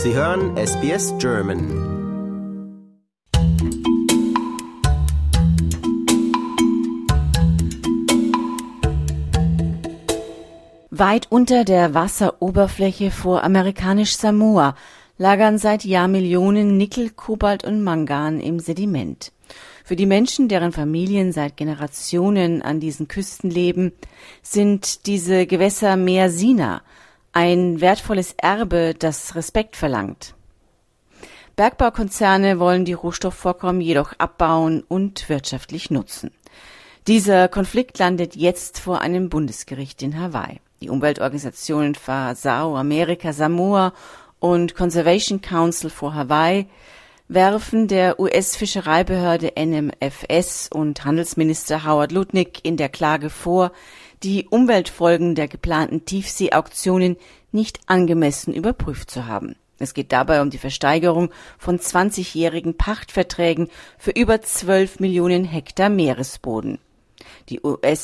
Sie hören SBS German. Weit unter der Wasseroberfläche vor amerikanisch Samoa lagern seit Jahrmillionen Nickel, Kobalt und Mangan im Sediment. Für die Menschen, deren Familien seit Generationen an diesen Küsten leben, sind diese Gewässer Meer Sina ein wertvolles Erbe, das Respekt verlangt. Bergbaukonzerne wollen die Rohstoffvorkommen jedoch abbauen und wirtschaftlich nutzen. Dieser Konflikt landet jetzt vor einem Bundesgericht in Hawaii. Die Umweltorganisationen FAO Amerika Samoa und Conservation Council for Hawaii werfen der US-Fischereibehörde NMFS und Handelsminister Howard Lutnick in der Klage vor, die Umweltfolgen der geplanten Tiefseeauktionen nicht angemessen überprüft zu haben. Es geht dabei um die Versteigerung von 20-jährigen Pachtverträgen für über 12 Millionen Hektar Meeresboden. Die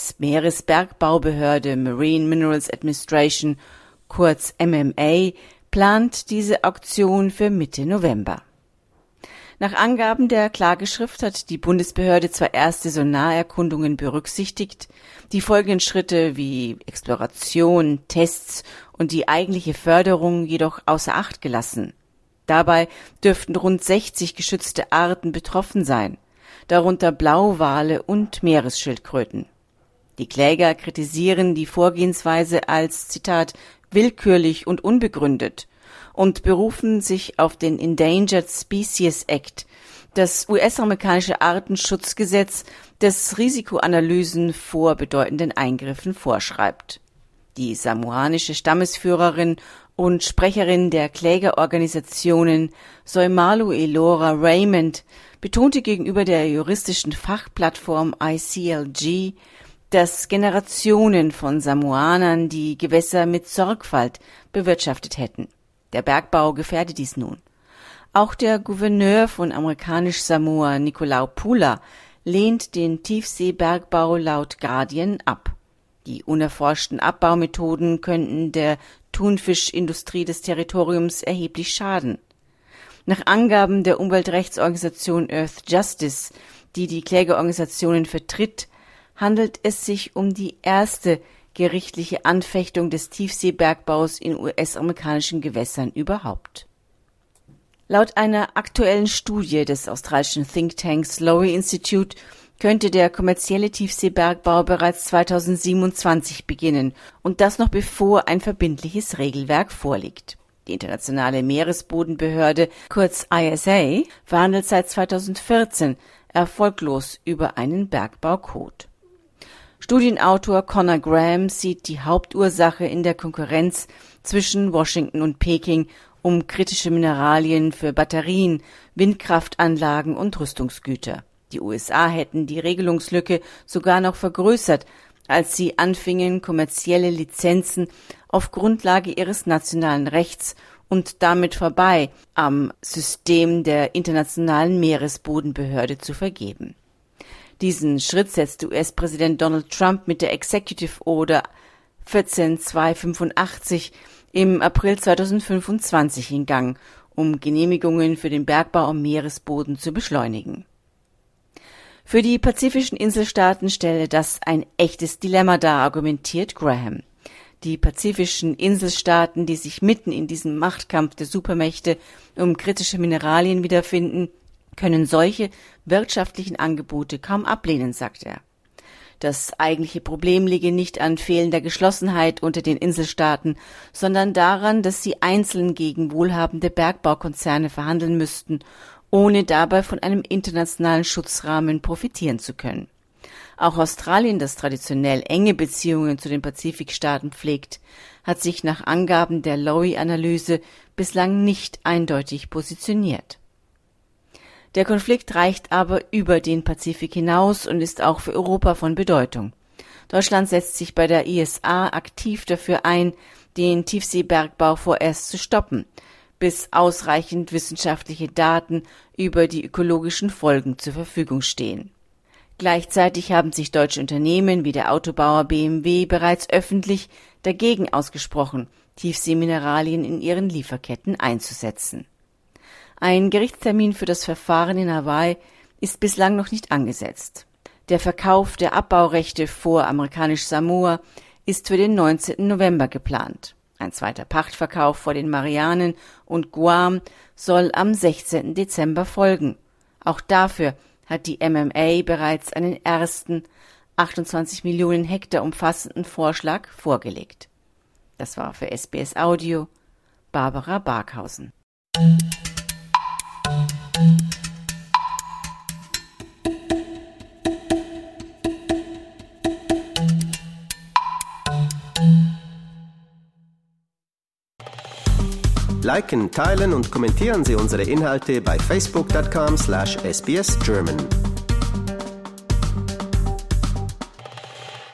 US-Meeresbergbaubehörde Marine Minerals Administration, kurz MMA, plant diese Auktion für Mitte November. Nach Angaben der Klageschrift hat die Bundesbehörde zwar erste Sonarerkundungen berücksichtigt, die folgenden Schritte wie Exploration, Tests und die eigentliche Förderung jedoch außer Acht gelassen. Dabei dürften rund 60 geschützte Arten betroffen sein, darunter Blauwale und Meeresschildkröten. Die Kläger kritisieren die Vorgehensweise als, Zitat, willkürlich und unbegründet und berufen sich auf den Endangered Species Act, das US-amerikanische Artenschutzgesetz, das Risikoanalysen vor bedeutenden Eingriffen vorschreibt. Die samoanische Stammesführerin und Sprecherin der Klägerorganisationen Soimalu Elora Raymond betonte gegenüber der juristischen Fachplattform ICLG, dass Generationen von Samoanern die Gewässer mit Sorgfalt bewirtschaftet hätten. Der Bergbau gefährde dies nun. Auch der Gouverneur von amerikanisch-Samoa, Nicolau Pula, lehnt den Tiefseebergbau laut Guardian ab. Die unerforschten Abbaumethoden könnten der Thunfischindustrie des Territoriums erheblich schaden. Nach Angaben der Umweltrechtsorganisation Earth Justice, die die Klägerorganisationen vertritt, handelt es sich um die erste gerichtliche Anfechtung des Tiefseebergbaus in US-amerikanischen Gewässern überhaupt. Laut einer aktuellen Studie des australischen Thinktanks Lowy Institute könnte der kommerzielle Tiefseebergbau bereits 2027 beginnen und das noch bevor ein verbindliches Regelwerk vorliegt. Die Internationale Meeresbodenbehörde, kurz ISA, verhandelt seit 2014 erfolglos über einen Bergbaukode. Studienautor Conor Graham sieht die Hauptursache in der Konkurrenz zwischen Washington und Peking um kritische Mineralien für Batterien, Windkraftanlagen und Rüstungsgüter. Die USA hätten die Regelungslücke sogar noch vergrößert, als sie anfingen, kommerzielle Lizenzen auf Grundlage ihres nationalen Rechts und damit vorbei am System der Internationalen Meeresbodenbehörde zu vergeben. Diesen Schritt setzte US-Präsident Donald Trump mit der Executive Order 14285 im April 2025 in Gang, um Genehmigungen für den Bergbau am Meeresboden zu beschleunigen. Für die pazifischen Inselstaaten stelle das ein echtes Dilemma dar, argumentiert Graham. Die pazifischen Inselstaaten, die sich mitten in diesem Machtkampf der Supermächte um kritische Mineralien wiederfinden, können solche wirtschaftlichen Angebote kaum ablehnen, sagt er. Das eigentliche Problem liege nicht an fehlender Geschlossenheit unter den Inselstaaten, sondern daran, dass sie einzeln gegen wohlhabende Bergbaukonzerne verhandeln müssten, ohne dabei von einem internationalen Schutzrahmen profitieren zu können. Auch Australien, das traditionell enge Beziehungen zu den Pazifikstaaten pflegt, hat sich nach Angaben der Lowy-Analyse bislang nicht eindeutig positioniert. Der Konflikt reicht aber über den Pazifik hinaus und ist auch für Europa von Bedeutung. Deutschland setzt sich bei der ISA aktiv dafür ein, den Tiefseebergbau vorerst zu stoppen, bis ausreichend wissenschaftliche Daten über die ökologischen Folgen zur Verfügung stehen. Gleichzeitig haben sich deutsche Unternehmen wie der Autobauer BMW bereits öffentlich dagegen ausgesprochen, Tiefseemineralien in ihren Lieferketten einzusetzen. Ein Gerichtstermin für das Verfahren in Hawaii ist bislang noch nicht angesetzt. Der Verkauf der Abbaurechte vor amerikanisch Samoa ist für den 19. November geplant. Ein zweiter Pachtverkauf vor den Marianen und Guam soll am 16. Dezember folgen. Auch dafür hat die MMA bereits einen ersten 28 Millionen Hektar umfassenden Vorschlag vorgelegt. Das war für SBS Audio Barbara Barkhausen. Liken, teilen und kommentieren Sie unsere Inhalte bei facebook.com/sbsgerman.